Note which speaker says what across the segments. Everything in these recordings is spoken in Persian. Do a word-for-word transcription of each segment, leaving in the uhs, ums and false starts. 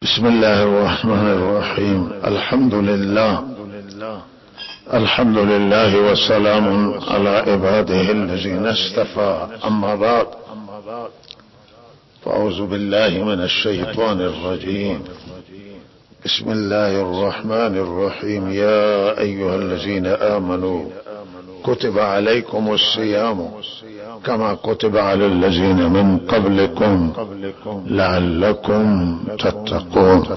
Speaker 1: بسم الله الرحمن الرحيم. الحمد لله الحمد لله وسلام على عباده الذين اصطفى. أما بعد، فأعوذ بالله من الشيطان الرجيم. بسم الله الرحمن الرحيم. يا أيها الذين آمنوا كتب عليكم الصيام كما كتب على الذين من قبلكم لعلكم تتقون.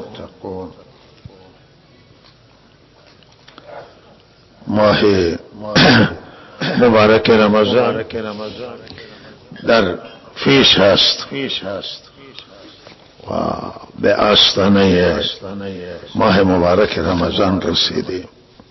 Speaker 1: ماه مبارک رمضان در پیش هست و به آستانه ماه مبارک رمضان رسیدیم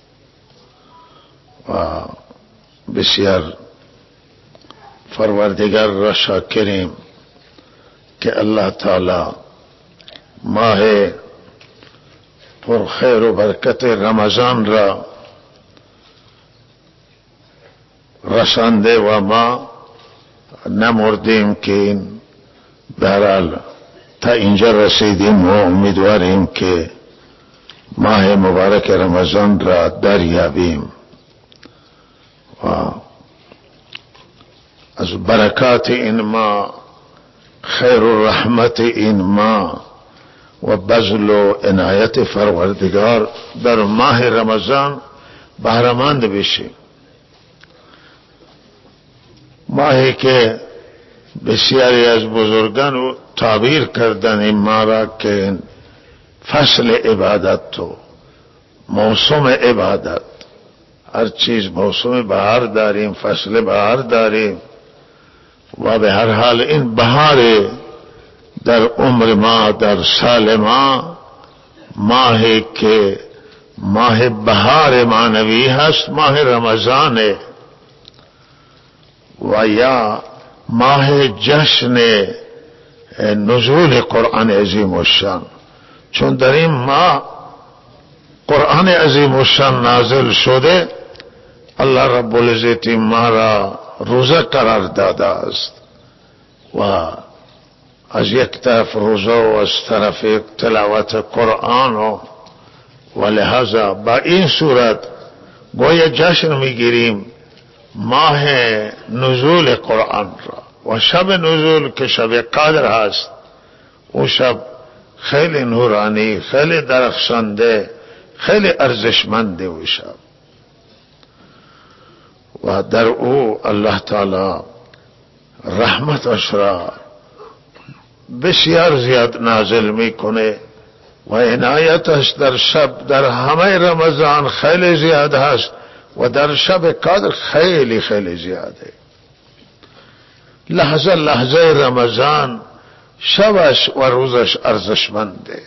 Speaker 1: و بسیار پروردگار را شاکریم که الله تعالی ماه پر خیر و برکت رمضان را رسانده و ما نمردیم که این بهرحال تا اینجا رسیدیم و امیدواریم که ماه مبارک رمضان را دریابیم و از برکات این ماه، خیر و رحمت این ماه و بذل و عنایت پروردگار در ماه رمضان بهره‌مند بشیم. ماهی که بسیاری از بزرگان تعبیر کردن این ماه را که فصل عبادت تو موسم عبادت، هر چیز موسم بهار داریم، فصل بهار داریم و به هر حال این بهار در عمر ما، در سال ما، ماهی که ماه بهار معنوی هست ماه رمضان و یا ماه جشن نزول قرآن عظیم الشان، چون در این ماه قرآن عظیم الشان نازل شده. الله رب العزت ما را روزه قرار داده است و از یک طرف روزه و از طرف تلاوت قرآن و ولهذا با این صورت گویا جشن میگیریم ماه نزول قرآن را و شب نزول که شب قدر هست. او شب خیلی نورانی، خیلی درخشنده، خیلی ارزشمنده او شب و در او الله تعالی رحمتش را بسیار زیاد نازل میکنه و عنایتش در شب در همه رمضان خیلی زیاد هست و در شب قدر خیلی خیلی زیاده. لحظه لحظه رمضان شبش و روزش ارزشمنده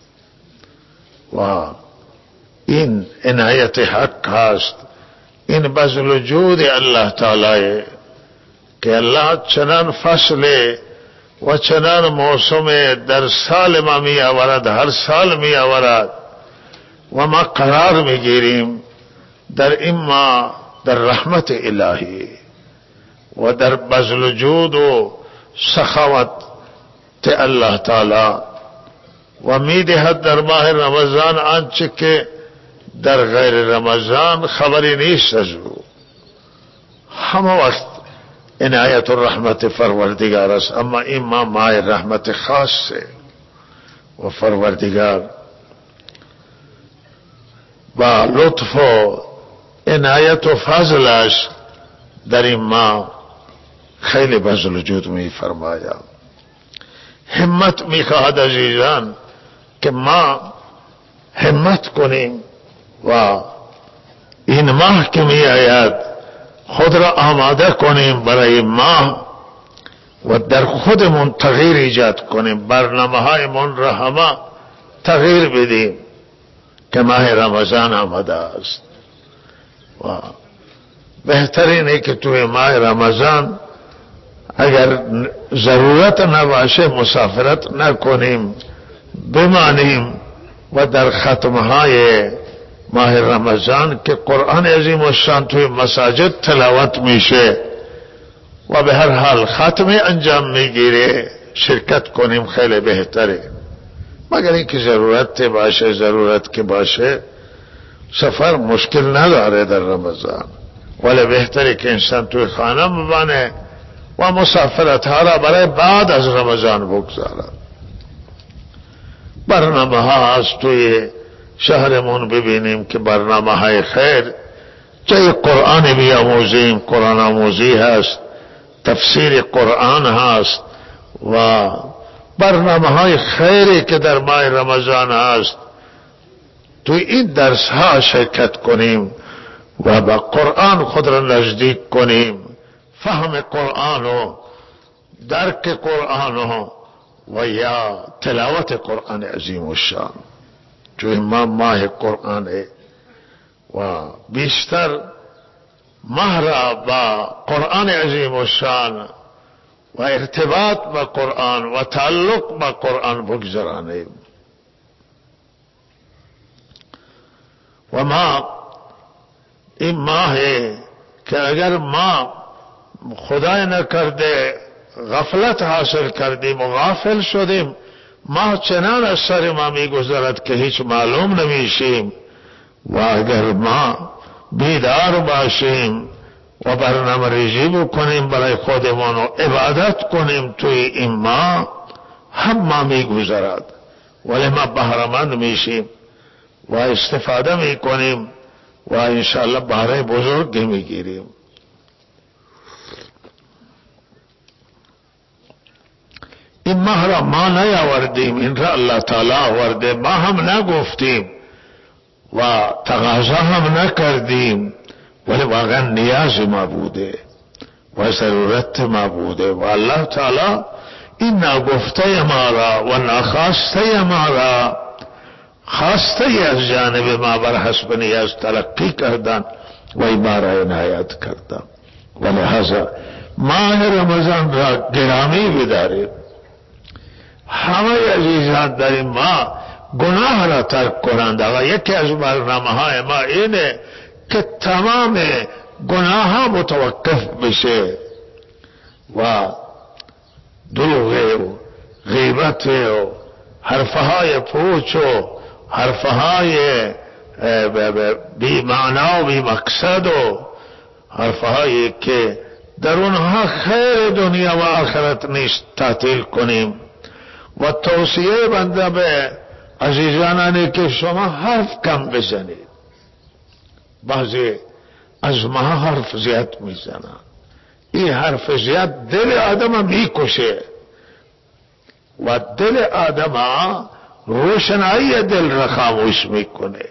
Speaker 1: و این عنایت حق هست. این بذل جود الله تعالی که الله چنان فصل و چنان موسم در سال ما می آورد، هر سال می آورد و ما قرار می گیریم در این ما در رحمت الهی و در بذل جود و سخاوت الله تعالی و می دهد در ماه رمضان آنچه که در غیر رمضان خبری نیست از او. همه وقت عنایت و رحمت پروردگار است، اما این ماه ماه رحمت خاصه و پروردگار با لطف و عنایت و فضلش در این ماه خیلی بذل و جود می فرماید. همت می خواهد عزیزان که ما همت کنیم و این ماه که می آید خود را آماده کنیم برای ماه و در خودمون تغییر ایجاد کنیم، برنامه های من را همه تغییر بدیم که ماه رمضان آمده است و بهترینه که توی ماه رمضان اگر ضرورت نباشه مسافرت نکنیم، بمانیم و در ختمهای ماه رمضان که قرآن عظیم الشان توی مساجد تلاوت میشه و به هر حال ختمه انجام میگیره شرکت کنیم، خیلی بهتره. مگر اینکه ضرورت باشه، ضرورت که باشه سفر مشکل نداره در رمضان، ولی بهتره که انسان توی خانه بمانه و مسافرت ها را برای بعد از رمضان بگذارد. برنامه ها هست توی شهرمون، ببینیم که برنامه های خیر، جای قرآن بیاموزیم، قرآن آموزی هست، تفسیر قرآن هست و برنامه های خیری که در ماه رمضان هست. توی این درس ها شرکت کنیم و با قرآن خود را نزدیک کنیم، فهم قرآن و درک قرآن و و یا تلاوت قرآن عظیم الشان، جو ما ماه قرآن و بیشتر ماه را با قرآن عظیم الشان و ارتباط با قرآن و تعلق با قرآن بگذرانیم. و ما این ماه که اگر ما خدای نکرده غفلت حاصل کردیم و غافل شدیم، ما چنان از سر ما می گذرد که هیچ معلوم نمیشیم. و اگر ما بیدار باشیم و برنامه ریزی بکنیم برای خودمون و عبادت کنیم توی این ماه، هم ما می گذرد ولی ما بهره‌مند میشیم و استفاده می کنیم و انشاءالله بهره بزرگی می گیریم. این ماه را ما نیاوردیم، این را الله تعالی آورده، ما هم نگفتیم و تقاضا هم نکردیم، ولی واقعا نیاز ما بوده و ضرورت ما بوده و الله تعالی این نگفته ما را و نخواسته ما را خواسته از جانب ما بر حسب نیاز تلقی کردن و این ما را عنایت کردن. و لہذا ماه رمضان را گرامی بداریم. همه عزیزان در این ماه گناه را ترک کنند و یکی از برنامه های ما اینه که تمام گناه ها متوقف بشه و دروغ و غیبت و حرفهای پوچ و حرفهای بی معنا و بی مقصد و حرفهایی که در اونها خیر دنیا و آخرت نیست تعطیل کنیم. و توصیه بنده به عزیزانانی که شما حرف کم بزنید. بعضی از ما حرف زیاد میزنن، این حرف زیاد دل آدم میکشه و دل آدم روشنایی دل را خاموش میکنه.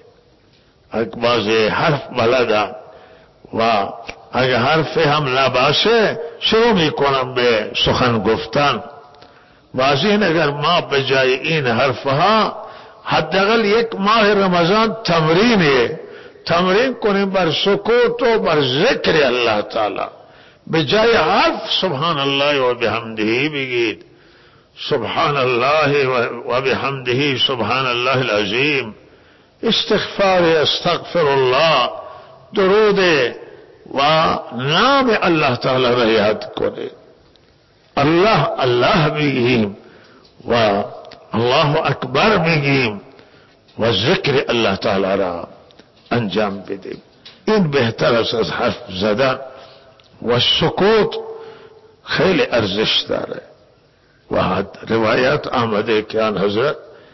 Speaker 1: بعضی حرف بلدن و اگر حرف هم نباشه شروع میکنم به سخن گفتن. واضح اگر ما بجای این حرفها حداقل یک ماه رمضان تمرین تمرین کنیم بر سکوت و بر ذکر الله تعالی، بجای حرف سبحان الله و بحمده بگید، سبحان الله و بحمده سبحان الله العظیم، استغفار استغفر الله، درود و نام الله تعالی را یاد کنید. الله الله بگیم و الله اکبر بگیم و ذکر الله تعالی را انجام بدیم. این بهتر است از حرف زدن و سکوت خیلی ارزش داره. و روایت آمده که آن حضرت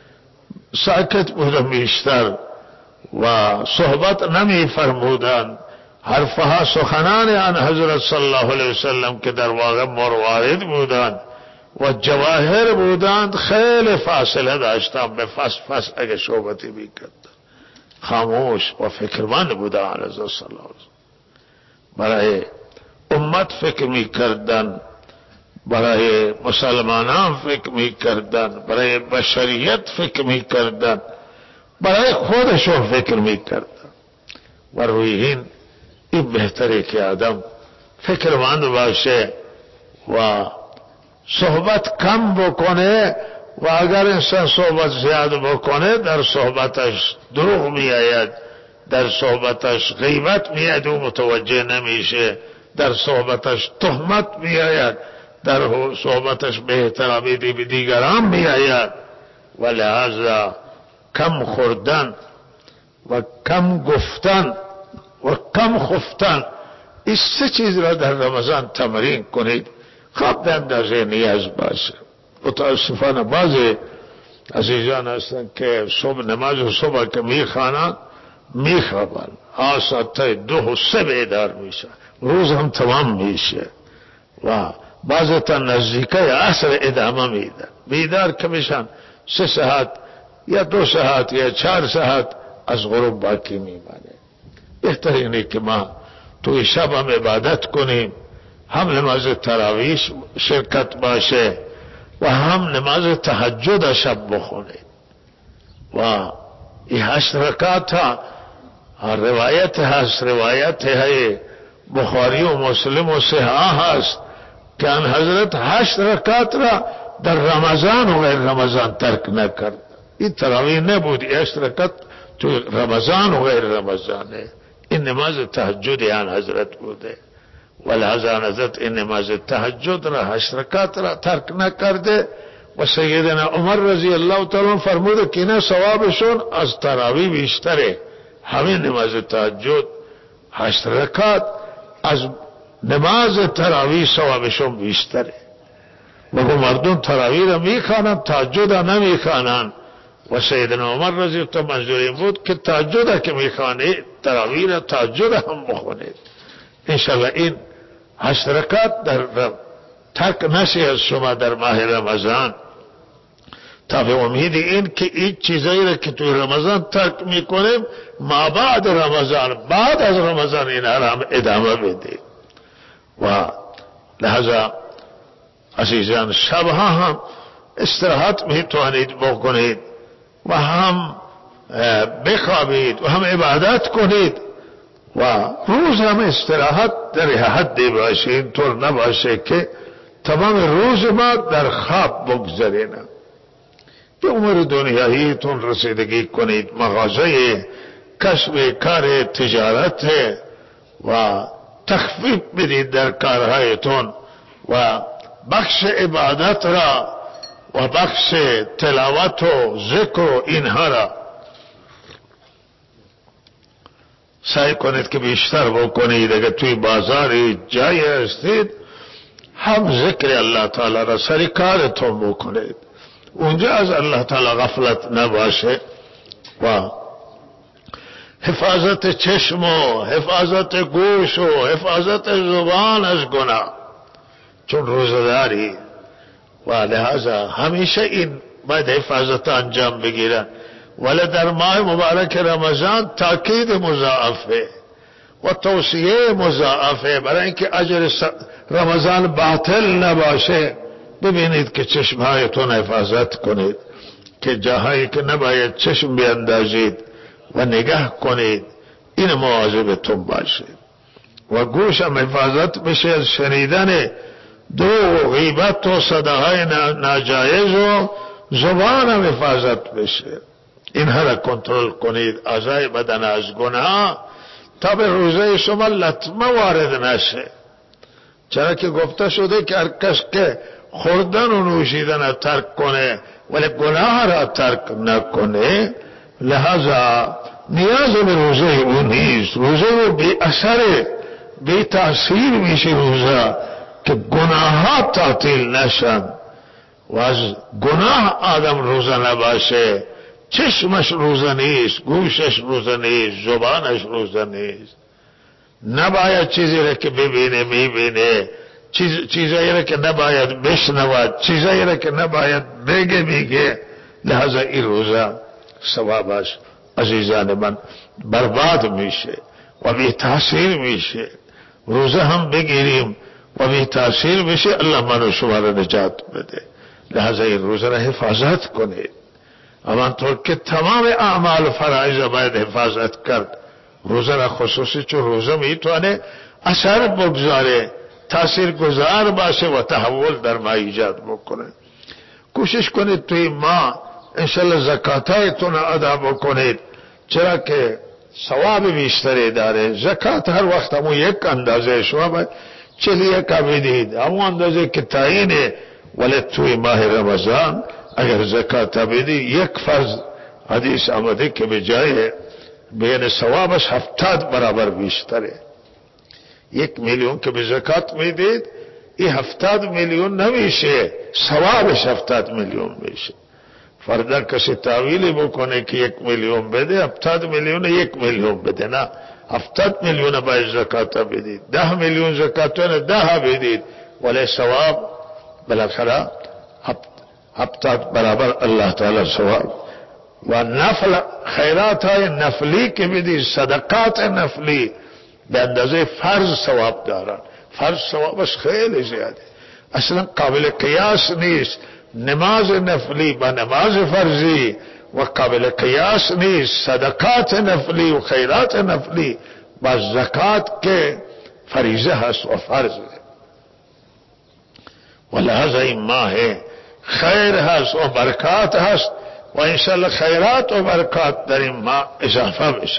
Speaker 1: ساکت بودن بیشتر و صحبت نمی فرمودند. حرفها سخنان آن حضرت صلی الله علیه وسلم که در واقع مروارد بودند و جواهر بودند خیلی فاصله داشتند، به فس فس اگه صحبتی میکردند خاموش و فکرمند بودند. حضرت صلی الله علیه وسلم برای امت فکر میکردند، برای مسلمانان فکر میکردند، برای بشریت فکر میکردند، برای خودشون فکر میکردند. و روی این این بهتره که آدم فکرمند باشه و صحبت کم بکنه و اگر انسان صحبت زیاد بکنه در صحبتش دروغ می آید، در صحبتش غیبت می آید و متوجه نمیشه، در صحبتش تهمت می آید، در صحبتش به احترامی دیگران می آید و لحاظا کم خوردن و کم گفتن و کم خفتن، این سه چیز را در رمضان تمرین کنید. خواب به اندازه نیاز باشه. متاسفانه بعضی عزیزان هستند که صبح نماز و صبح که میخوانند میخوابند، آساته دو و سه بیدار میشه، روز هم تمام میشه و بعضی تا نزدیکه عصر ادامه میدن. بیدار که میشن سه ساعت یا دو ساعت یا چهار ساعت از غروب باقی میمانه. بهترینه که ما توی شب هم عبادت کنیم، هم نماز تراویح شرکت باشه و هم نماز تهجد شب بخونید. و این هشت رکعت ها روایت هست، روایت ہے بخاری و مسلم و صحاح هست که ان حضرت هشت رکعت را در رمضان و غیر رمضان ترک نکرد. این تراویح نبود، هشت رکعت تو رمضان و غیر رمضان ہے. این نماز تهجد ان حضرت بوده و لحاظا حضرت این نماز تهجد را هشت رکعت را ترک نکرده. و سیدنا عمر رضی اللہ تعالی فرموده که اینا ثوابشون از تراویح بیشتره. همین نماز تهجد هشت رکعت از نماز تراویح ثوابشون بیشتره. مگو مردم تراویح را میخوانند، تهجد را نمیخوانند. و سیدنا عمر رضی اللہ تعالی منظور این بود که تهجد را که میخوانید تراویح را تهجد هم بخونید. انشاءالله این هشت رکعت در ترک نشی از شما در ماه رمضان، تا به امید این که این چیزایی را که توی رمضان ترک میکنیم ما بعد رمضان، بعد از رمضان این هم ادامه بدید. و لحظه عزیزان شبها هم استراحت میتوانید بکنید و هم بخوابید و هم عبادت کنید و روز هم استراحت در حدی باشه، اینطور نباشه که تمام روز ما در خواب بگذرینه. به امور دنیاییتون رسیدگی کنید، مغازه، کسب کار، تجارت و تخفیف بدید در کارهایتون و بخش عبادت را و بخش تلاوت و ذکر و اینها را سعی کنید که بیشتر بکنید. اگر توی بازاری جایی هستید هم ذکر الله تعالی را سر کارتون بکنید، اونجا از الله تعالی غفلت نباشه. و حفاظت چشم و حفاظت گوش و حفاظت زبان از گناه، چون روزداری و لحاظا همیشه این باید حفاظت انجام بگیرن. ولی در ماه مبارک رمضان تاکید مضاعفه و توصیه مضاعفه برای اینکه اجر رمضان باطل نباشه. ببینید که چشمهایتون حفاظت کنید، که جاهایی که نباید چشم بیندازید و نگاه کنید این مواظبتون باشید. و گوش هم حفاظت بشه از شنیدن دو غیبت و صداهای ناجایز و زبان هم حفاظت بشه. اینها را کنترل کنید، اعضای بدن از گناه تا به روزه شما لطمه وارد نشه. چرا که گفته شده که هر کس که خوردن و نوشیدن را ترک کنه ولی گناه را ترک نکنه، لہذا نیاز به روزه او نیست. روزه او بی اثر بی تاثیر میشه روزه که گناهات تعطیل نشن. و از گناه آدم روزه نباشه، چشمش روزه نیست، گوشش روزه نیست، زبانش روزه نیست. نباید چیزی را که ببینه میبینه، چیز چیزایی را که نباید بشنود، چیزایی را که نباید بگه میگه. لہذا این روزه ثوابش عزیزان من برباد میشه و بی تاثیر میشه. روزه هم بگیریم و بی تاثیر میشه، الله منو شما را نجات بده. لہذا این روزه را حفاظت کنید، همانطور که تمام اعمال فرائض باید حفاظت کرد. روزه را خصوصی چون روزه میتونه اثر بگذاره، تاثیر گذار باشه و تحول در ما ایجاد بکنه. کوشش کنید توی ما انشالله زکاتایتون ادا بکنید، چرا که ثواب بیشتری داره. زکات هر وقت همون یک اندازه شما باید چلیه که بدید، همون اندازه که تعیینه. ولی توی ماه رمضان اگر زکات بدی یک فرض حدیث آمده که به جای بین ثوابش هفتاد برابر بیشتره. یک میلیون که به زکات میدید این هفتاد میلیون نمیشه، ثوابش هفتاد میلیون میشه. فردا کسی تعویلی بکنه که یک میلیون بده، هفتاد میلیون یک میلیون بده، نه هفتاد میلیون باید زکات بدید. ده میلیون زکاتونه ده بدید ولی ثواب بالاخره هفتاد برابر الله تعالی ثواب. و نفل خیرات های نفلی که بدید، صدقات نفلی به اندازه فرض ثواب دارن. فرض ثوابش خیلی زیاده، اصلا قابل قیاس نیست. نماز نفلی با نماز فرضی و قابل قیاس نیست. صدقات نفلی و خیرات نفلی با زکات که فریضه هست و فرض ہے. ولہذا این ماہ خیر هست و برکات هست و انشاءاللہ خیرات و برکات در این ماہ اضافه بشه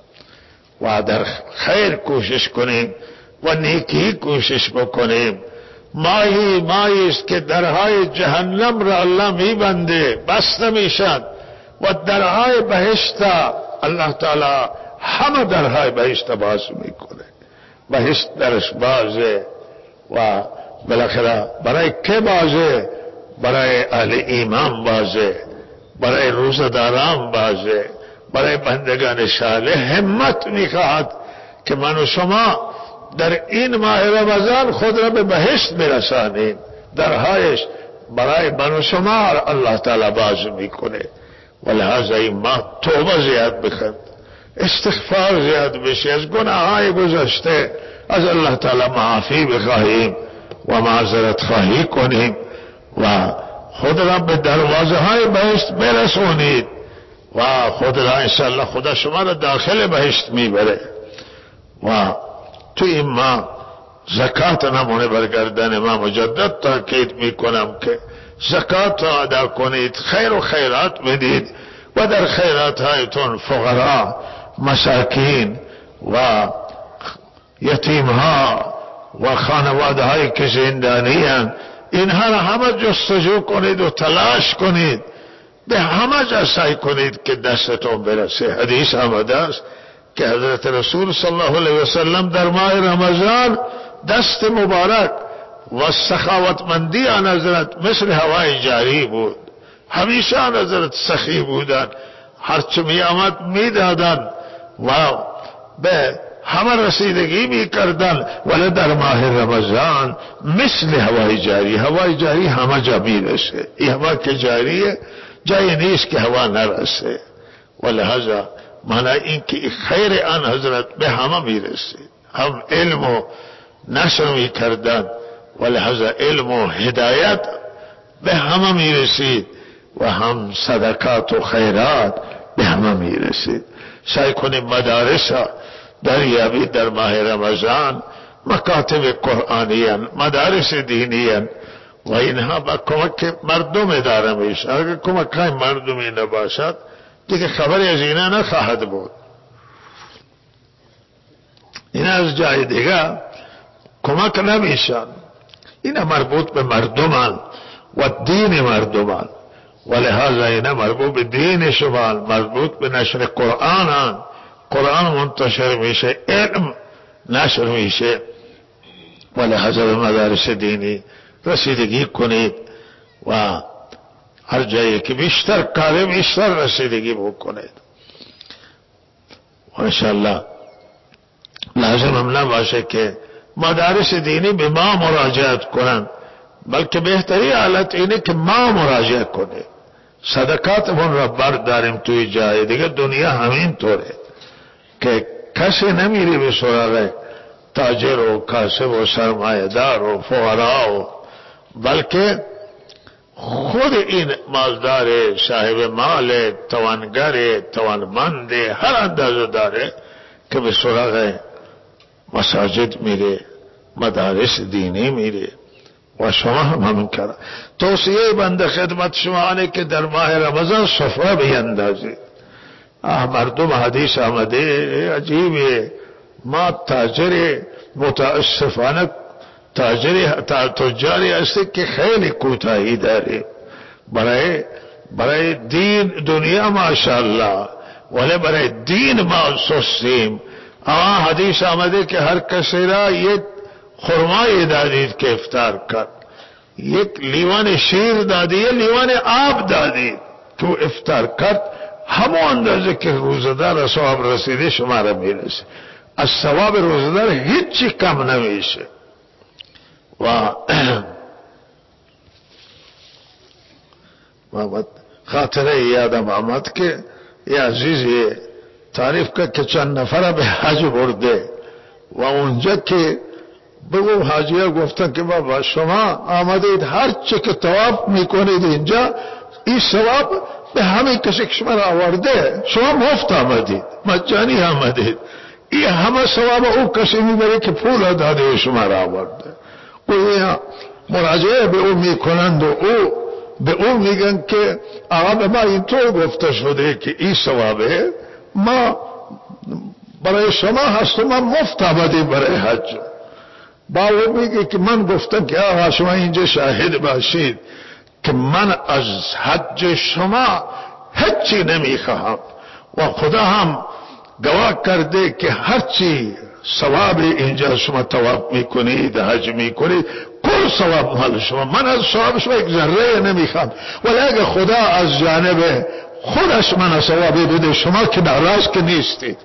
Speaker 1: و در خیر کوشش کنیم و نیکی کوشش بکنیم. ماهی ماهی است که درهای جهنم را الله میبنده، بسته میشد و درهای بهشت الله تعالی همه درهای بهشت باز میکنه. بهشت درش بازه و بالاخره برای که بازه؟ برای اهل ایمان بازه، برای روزداران بازه، برای بندگان صالح. همت میخواهد که من و شما در این ماه رمضان خود را به بهشت برسانیم. درهایش برای من و شما الله تعالی باز میکنه. ولهذا این ماه توبه زیاد بکن، استغفار زیاد بشی، از گناههای گذشته از الله تعالی معافی بخواهیم و معذرت خواهی کنیم و خود را به دروازه های بهشت برسونید و خود را انشاءالله خدا شما را داخل بهشت میبره. و تو این ما زکات نمونه برگردن ما مجدد تاکید میکنم که زکات را ادا کنید، خیر و خیرات بدید و در خیرات هایتون فقرا، مساکین و یتیم ها و خانواده هایی که زندانی هستند اینها را همه جستجو کنید و تلاش کنید، به همه جا سعی کنید که دستتون برسه. حدیث آمده است که حضرت رسول صلی الله علیه وسلم در ماه رمضان دست مبارک و سخاوتمندی آن حضرت مثل هوای جاری بود. همیشه آن حضرت سخی بودند، هرچه می آمد می دادند و به همه رسیدگی می کردند. ولی در ماه رمضان مثل هوای جاری، هوای جاری همه جا می رسه. این هوا که جاریه جایی نیست که هوا نرسه. ولهذا معنی این که خیر آن حضرت به همه می رسه. هم علم و نشر می کردن ولهذا علم و هدایت به همه می رسید و هم صدقات و خیرات به همه می رسید. سعی کنیم مدارس دریابی در ماه رمضان، مکاتب قرآنیان، مدارس دینیان و اینها با کمک مردم اداره میشه. اگر کمک های مردمی نباشد دیگه خبری از اینا نخواهد بود. اینا از جای دیگه کمک نمیشن. اینا مربوط به مردمان و دین مردمان ولهذا اینا مربوط به دین شما، مربوط به نشر قرآن. قرآن منتشر میشه، علم نشر میشه. ولهذا به مدارس دینی رسیدگی کنید و هر جایی که بیشتر کار بیشتر رسیدگی بکنید. و انشاءالله لازم هم نباشه که مدارس دینی به ما مراجعت کنند، بلکه بهتری حالت اینه که ما مراجعه کنیم، صدقاتمون را برداریم توی جای دیگه. دنیا همین طوره که کسی نمیری به سراغ تاجر و کاسب و سرمایه‌دار و فقرا و بلکه خود این مالدار، صاحب مال، توانگر، توانمند، هر اندازه داره که به سراغ مساجد میره، مدارس دینی میره و شما هم همین کرد. توصیه بنده خدمت شما آنه که در ماه رمضان سفره بیندازید. مردم حدیث آمده عجیبه، ما تاجر متاسفانه تاجری تجاری هستی که خیلی کوتاهی داره. برای برای دین دنیا ماشاءالله، ولی برای دین ما سستیم. اما حدیث آمده که هر کسی را یک خرمای دادید که افطار کرد، یک لیوان شیر دادید، لیوان آب دادید تو افطار کرد، همون اندازه که روزدار ثواب رسیده شما را میرسه. از ثواب روزدار هیچی کم نمیشه. و خاطره یادم آمد که یه عزیزی تعریف کرد که چند نفر به حج برده و اونجا که بگو حاجیه گفتن که بابا شما آمدید هر چه که طواف میکنید اینجا، این ثواب به همین کسی که شما را آورده، شما مفت آمدید، مجانی آمدید، این همه ثواب او کسی میبره که پول داده شما را آورده. او مراجعه به او میکنند و او به او میگن که آقا به ما اینطور گفته شده که این ثوابه ما برای شما هست و ما مفت آمدیم برای حج. با او میگه که من گفتم که آقا شما اینجا شاهد باشید که من از حج شما هیچی نمیخواهم و خدا هم گواه کرده که هرچی ثواب اینجا شما طواف میکنید، حج میکنید، کل ثواب مال شما، من از ثواب شما یک ذره نمیخوام، ولی اگه خدا از جانب خودش من ثوابی بده شما که ناراض که نیستید.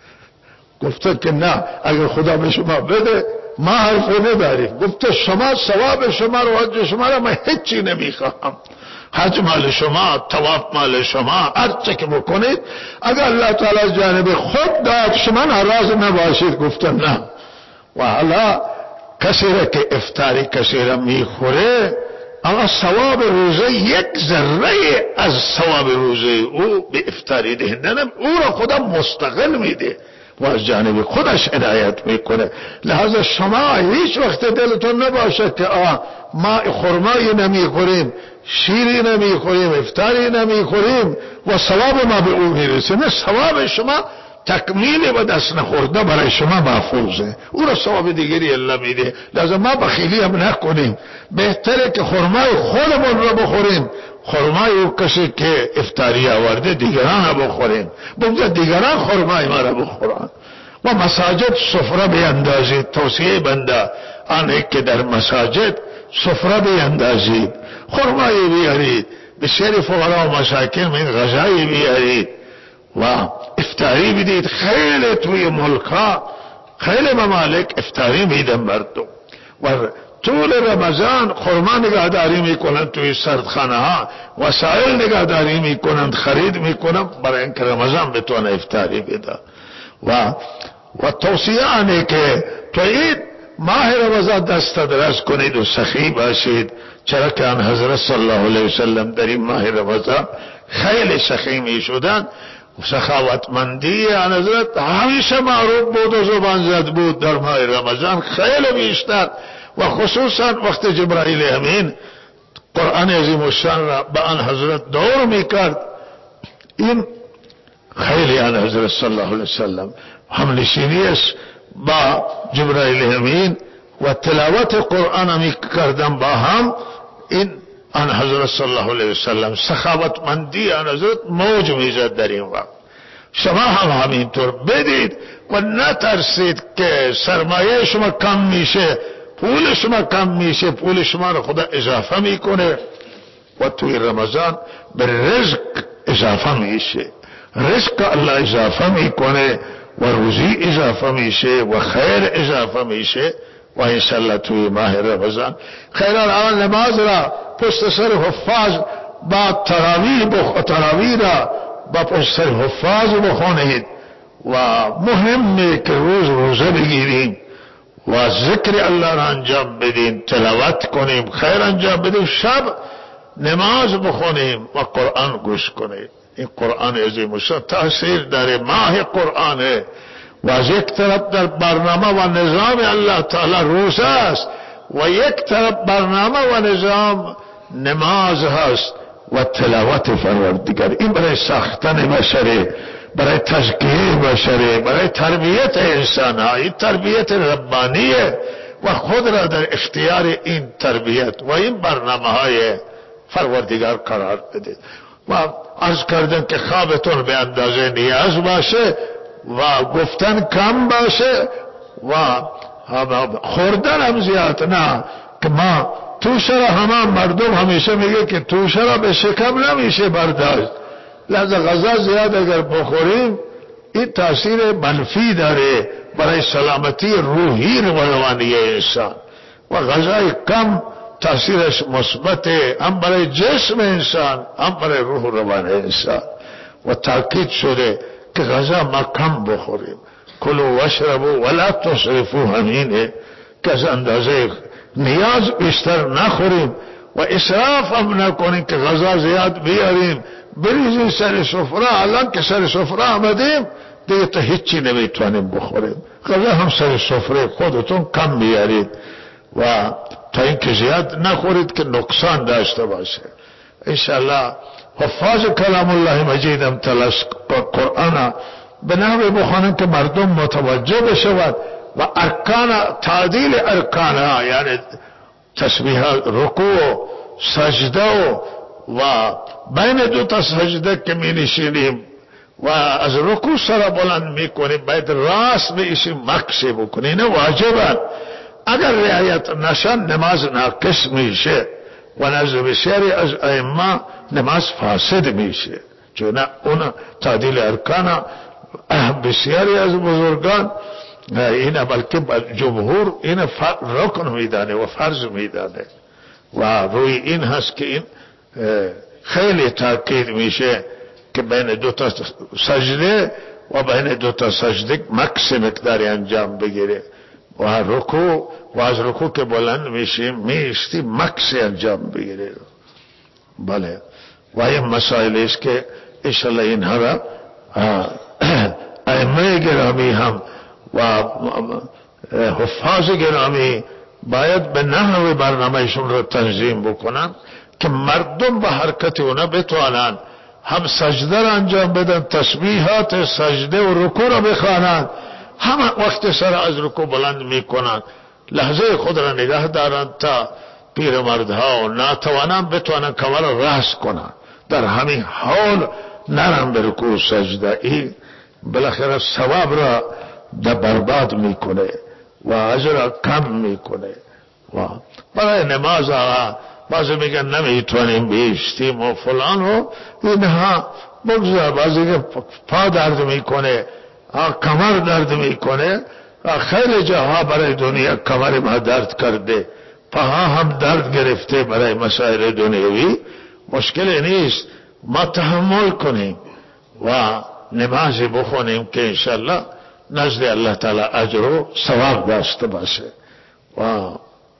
Speaker 1: گفته که نه، اگه خدا به شما بده ما حرف نداریم. گفته شما ثواب شما رو، حج شما رو من هیچی نمیخوام، حج مال شما، طواف مال شما، هر چه که بکنید اگر الله تعالی از جانب خود داد شما ناراض نباشید. گفتن نه. و حالا کسی را که افطاری کسی را میخوره، اما ثواب روزه یک ذره از ثواب روزه او به افطاری دهنده او را خدا مستقل میده و از جانب خودش عنایت میکنه. لحاظا شما هیچ وقت دلتون نباشه که آه ما خرمایی نمیخوریم، شیری نمیخوریم، افطاری نمیخوریم و ثواب ما به او میرسه. نه، ثواب شما تکمیل و دست نخورده برای شما محفوظه، او را ثواب دیگری الله میده. لازم ما بخیلی هم نکنیم، بهتره که خرمای خودمون را بخوریم، خرمای او کسی که افطاری آورده دیگران را بخوریم، بگذار دیگران خرمای ما را بخورن. و مساجد سفره بیندازید، توصیه بنده آنه که در مساجد سفره بیندازید، خرمای بیارید، بسیاری فقرا و مساکین من غذایی بیارید و افطاری بدید. خیلی توی ملکا خیلی ممالک افطاری میدن مردم و طول رمضان خرما نگهداری میکنند توی سردخانه ها، وسایل نگهداری میکنند، خرید میکنند برای اینکه رمضان بتونه افطاری بده. و و توصیه آنه که توی ماه رمضان دست دراز کنید و سخی باشید، چرا که آن حضرت صلی الله علیه وسلم در این ماه رمضان خیلی سخی می شدند. سخاوتمندی آن حضرت همیشه معروف بود و زبان زد بود در ماه رمضان خیلی بیشتر، و خصوصا وقت جبرائیل امین قرآن عظیم الشان را به آن حضرت دور میکرد، این خیلی آن حضرت صلی الله علیه وسلم هم نشینیش با جبرائیل امین و تلاوت قرآن می کردن با هم، این آن حضرت صلی الله علیه وسلم سخاوتمندی آن حضرت موج میزد در این وقت. شما هم همینطور بدید و نترسید که سرمایه شما کم میشه، پول شما کم میشه، پول شما رو خدا اضافه میکنه و توی رمضان به رزق اضافه میشه، رزق الله اضافه میکنه و روزی اضافه میشه و خیر اضافه میشه. و انشالله توی ماه رمضان خیران اول نماز را پشت سر حفاظ با تراویح بخ... تراویح را با پشت سر حفاظ بخونید و مهمه که روز روزه بگیریم و ذکر الله را انجام بدیم، تلاوت کنیم، خیر انجام بدیم، شب نماز بخونیم و قرآن گوش کنیم. این قرآن عظیم الشان تاثیر داره، ماه قرآنه و از یک طرف در برنامه و نظام الله تعالی روزه است و یک طرف برنامه و نظام نماز هست و تلاوت پروردگار. این برای ساختن بشری، برای تزکیه بشری، برای تربیت انسان ها، این تربیت ربانیه و خود را در اختیار این تربیت و این برنامه های پروردگار قرار بده. و عرض کردن که خوابتون به اندازه نیاز باشه و گفتن کم باشه و خوردن هم زیاد نه، که ما توشه را همه مردم همیشه میگه که توشه را به شکم نمیشه برداشت، لذا غذا زیاد اگر بخوریم این تاثیر منفی داره برای سلامتی روحی و روانی انسان، و غذای کم تاثیرش مثبته هم برای جسم انسان هم برای روح و روان انسان. و تاکید شده که غذا ما کم بخوریم، کلوا واشربوا ولا تسرفوا، همینه که از اندازه نیاز بیشتر نخوریم و اسراف هم نکنیم که غذا زیاد بیاریم بریزیم سر سفره. الان که سر سفره آمدیم دیگه تا هیچی نمیتونیم بخوریم، غذا هم سر سفره خودتون کم بیارید و تا اینکه زیاد نخورید که نقصان داشته باشه. انشاءالله حفاظ کلام الله مجید هم تلاش قرآن به نحوی بخوانند که مردم متوجه بشود و ارکان تعدیل ارکان ها، یعنی تسبیح رکوع سجده و بین دو تا سجده که می نشینیم و از رکوع سر بلند می کنیم باید راست می ایشی مکسی بکنیم، نه واجبا. اگر رعایت نشان نماز ناقص میشه و نزد بسیاری از ائمه نماز فاسد میشه، چون اون تعدیل ارکان بسیاری از بزرگان این بلکه جمهور این رکن میدانه و فرض میدانه و روی این هست که این خیلی تاکید میشه که بین دو تا سجده و بین دو تا سجده مکس مقداری انجام بگیره و رکوع و از رکوع که بلند میشیم میستی مکس انجام بگیره. بله و این مسائل است که انشاءالله اینها را ائمه گرامی هم و حفاظ گرامی باید به نحو برنامهشون رو تنظیم بکنن که مردم به حرکت اونا بتوانند هم سجده را انجام بدن، تسبیحات سجده و رکوع را بخوانند، هم وقت سر از رکوع بلند میکنند لحظه خود را نگاه دارند تا پیرمردها و ناتوانان بتوانند کمر را راست کنند، در همین حال نرم به رکوع و سجده. این بالاخره ثواب را در برباد میکنه و اجر را کم میکنه. و برای نماز ها بعضی میگن نمیتونیم بیستیم و فلان و اینها بگذار، بعضی که پا درد میکنه کمر درد میکنه، خیلی جاها برای دنیا کمر ما درد کرده، پاها هم درد گرفته برای مسائل دنیوی، مشکل نیست، ما تحمل کنیم و نمازی بخونیم که انشاءالله نزد الله تعالی اجر و ثواب داشته باشه. و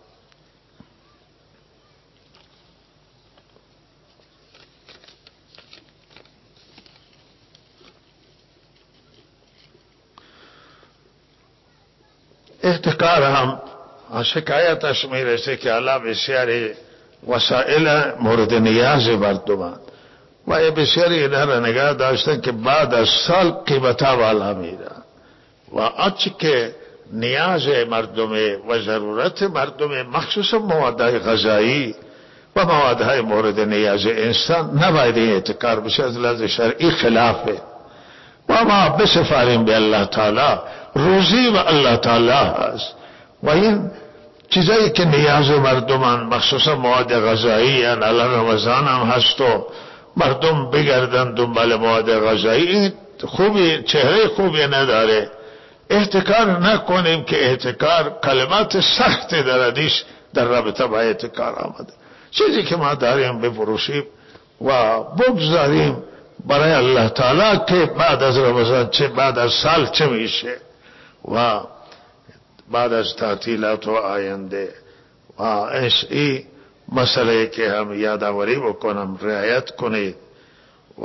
Speaker 1: احتکار هم شکایتش میرسه که الله بسیاری وسائل مورد نیاز مردمان و یه بسیاری اینها را نگاه داشتن که بعد از سال قیمتا والا میرن و آنچه که نیاز مردم و ضرورت مردم مخصوصا موادهای غذایی و موادهای مورد نیاز انسان نباید این احتکار بشه، از لحاظ شرعی خلافه و ما بسفاریم به الله تعالی، روزی و الله تعالی هست و این چیزایی که نیاز مردمان مخصوصا مواد غذایی الان رمضان هم هست و مردم بگردن دنبال مواد غذایی، این خوبی چهره خوبی نداره. احتکار نکنیم که احتکار کلمات سخت در حدیث در رابطه با احتکار آمده، چیزی که ما داریم بفروشیم و بگذاریم برای الله تعالی که بعد از رمضان چه بعد از سال چه میشه و بعد از تعطیلات و آینده. و این مسئله که هم یادآوری بکنم رعایت کنید و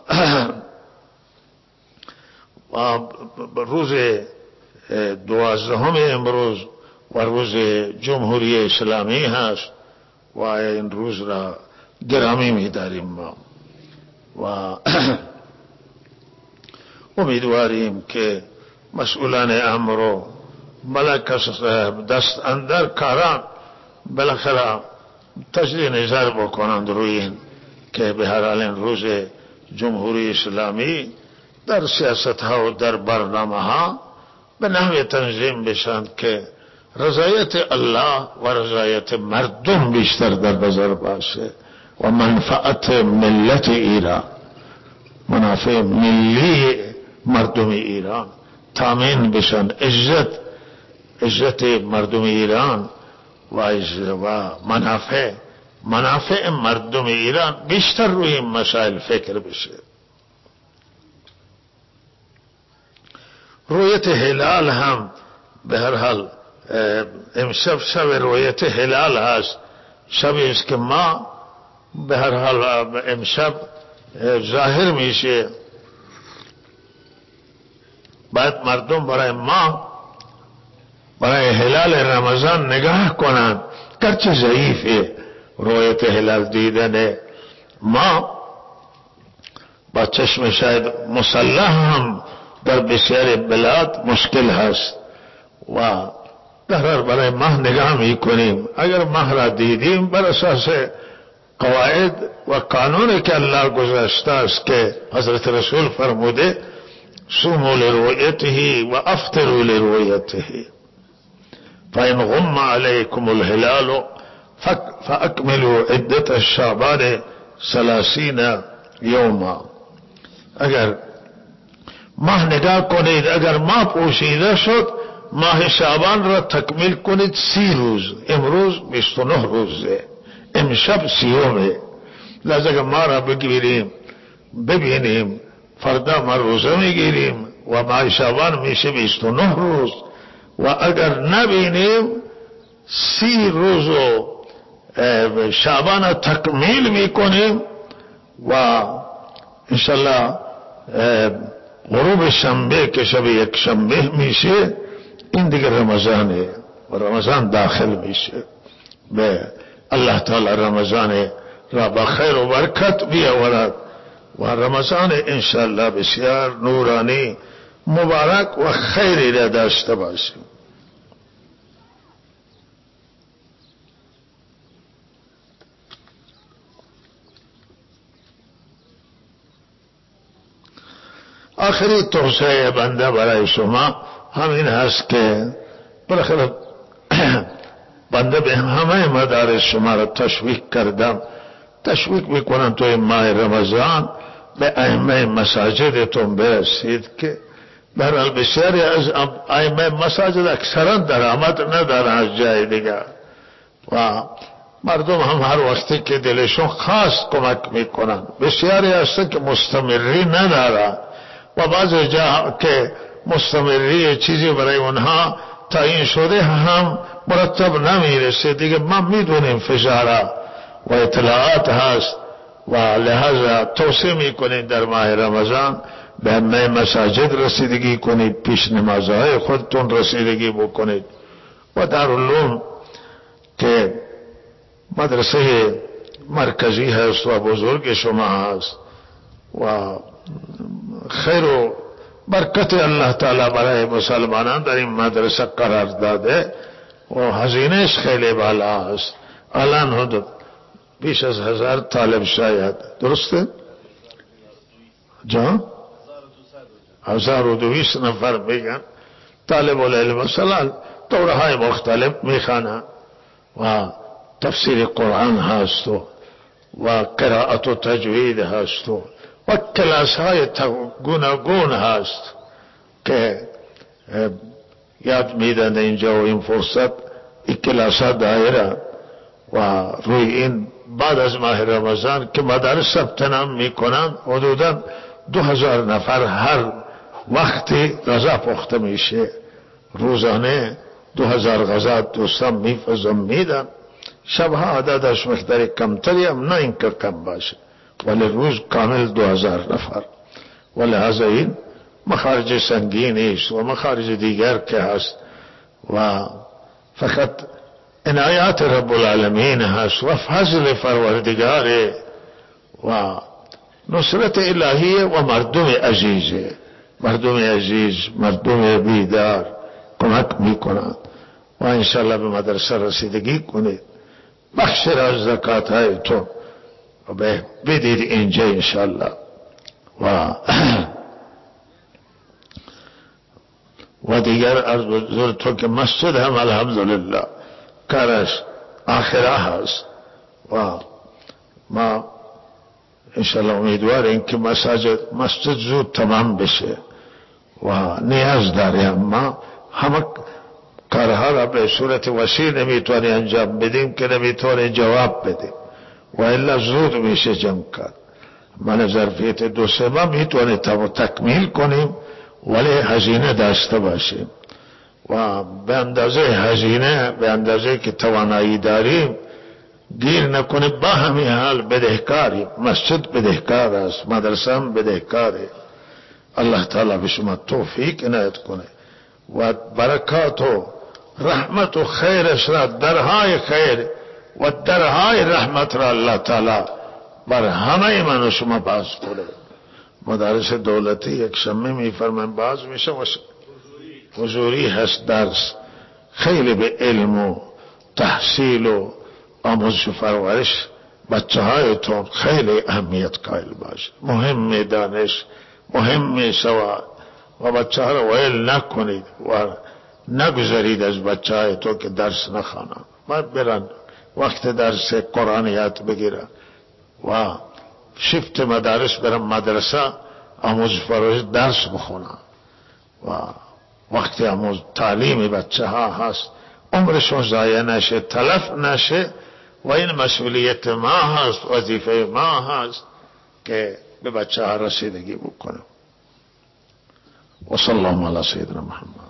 Speaker 1: و روز دوازدهم امروز و روز جمهوری اسلامی هست و این روز را گرامی می‌داریم ما و امیدواریم که مسئولان امر و ملک دست اندر کاران بالاخره تجدید نظر بکنند روی این که به هر حال این روز جمهوری اسلامی در سیاست ها و در برنامه ها به نحو تنظیم بشند که رضایت الله و رضایت مردم بیشتر در نظر باشه و منفعت ملت ایران، منافع ملی مردم ایران تامین بشن، عزت عزت مردم ایران و و منافع منافع مردم ایران بیشتر روی این مسائل فکر بشه. رویت هلال هم به هر حال امشب شب رویت هلال هست، شبی است که ما به هر حال امشب ظاهر میشه، باید مردم برای ما برای هلال رمضان نگاه کنند، گرچه ضعیفه رویت هلال دیدن ما با چشم شاید مسلح هم در بسیار بلاد مشکل هست و در برای ماه نگاه میکنیم، اگر ماه را دیدیم بر اساس قواعد و قانونی که الله گذاشته است که حضرت رسول فرموده صوموا لرؤيته و افطروا لرؤيته فإن غم عليكم الهلال فأكملوا عدة الشعبان ثلاثين يوما. اگر ماه نگاه کنید، اگر ماه پوشیده شد ماه شعبان را تکمیل کنید سی روز، امروز بیست و نه روزه، امشب سیومه، لذا که ما را بگیریم ببینیم فردا ما روزه میگیریم و ماه شعبان میشه بیست و نه روز و اگر نبینیم سی روز و شعبان تکمیل میکنیم و انشالله غروب شنبه که شب یک شنبه میشه این دیگر رمضانه و رمضان داخل میشه. به الله تعالی رمضان را با خیر و برکت بیاورد و رمضان انشاءالله بسیار نورانی مبارک و خیری را داشته باشیم. آخری توصیه بنده برای شما همین هست که بالاخره بنده به همه مدارس شما را تشویق کردم، تشویق میکنم توی ماه رمضان به ائمه مساجدتون برسید که برحال بسیاری از ائمه مساجد اکثرا درآمد ندارن از جای دیگر و مردم هم هر وقتی که دلشون خواست کمک میکنن، بسیاری هستن که مستمری ندارن و بعض جا که مستمری چیزی برای اونها تعیین شده هم مرتب نمیرسه دیگه. ما میدونیم فشارا و اطلاعات هست و لحاظا توصیه میکنید در ماه رمضان به همه مساجد رسیدگی کنید، پیش نمازهای خودتون رسیدگی بکنید و دارالعلوم که مدرسه مرکزی هست و بزرگ شما هست و خیر و برکت الله تعالی برای مسلمانان در این مدرسه قرار داده و هزینهش خیلی بالا است. الان حدود بیش از هزار طالب شاید، درسته؟ جا؟ هزار و دویست نفر بگن طالب العلم مثلا دوره های مختلف میخوانند و تفسیر قرآن هست و قرائت و تجوید هست و کلاس های گوناگون هست که یاد میدن اینجا و این فرصت این کلاس ها دایره و روی این بعد از ماه رمضان که مدارس ثبت نام میکنن حدودا دو هزار نفر هر وقتی غذا پخته میشه، روزانه دو هزار غذا دوستان میفزم میدن، شبها عددش مقدار کمتری هم نه اینکه کم باشه ولی روز کامل دو هزار نفر و لحاظا این مخارج سنگینی است و مخارج دیگر که هست و فقط عنایات رب العالمین هست و فضل پروردگار و نصرت الهیه و مردم عزیزه، مردم عزیز مردم بیدار کمک میکنند و انشاءالله به مدرسه رسیدگی کنید بخش از زکات های تو بدید اینجا انشاءالله. و و دیگر عرض بزرگ تو که مسجد هم الحمدلله کارش آخره هست و ما انشاءالله امیدواریم که مساجد مسجد زود تمام بشه و نیاز داریم. ما همه کارها را به صورت وسیع نمیتونی انجام بدیم که نمیتونی جواب بدیم و الا زود میشه جمع کرد. من ظرفیت دو سه ماه میتونی تکمیل کنیم ولی هزینه داشته باشیم و به اندازه هزینه به اندازه که توانایی داریم گیر نکنه. با همین حال بدهکاری مسجد بدهکار است، مدرسه هم بدهکاره. الله تعالی به شما توفیق عنایت کنه و برکات و رحمت و خیرش را درهای خیر و درهای رحمت را الله تعالی بر همه من و شما باز کنه. مدارس دولتی یک شمه میفرمایم باز میشه و حضوری هست درس، خیلی به علم و تحصیل و آموزش و پرورش بچه هایتون خیلی اهمیت قائل باشه. مهم دانش، مهم سواد و بچه ها رو ویل نکنید و نگذارید از بچه هایتون که درس نخوانند. ما برن وقت درس قرآنیات بگیرن و شفت مدارس برن مدرسه آموزش پرورش درس بخونن و وقتی آموز تعلیم بچه ها هست عمرشون ضایع نشه، تلف نشه و این مسئولیت ما هست، وظیفه ما هست که به بچه ها رسیدگی بکنم. و صلی الله علی سیدنا محمد.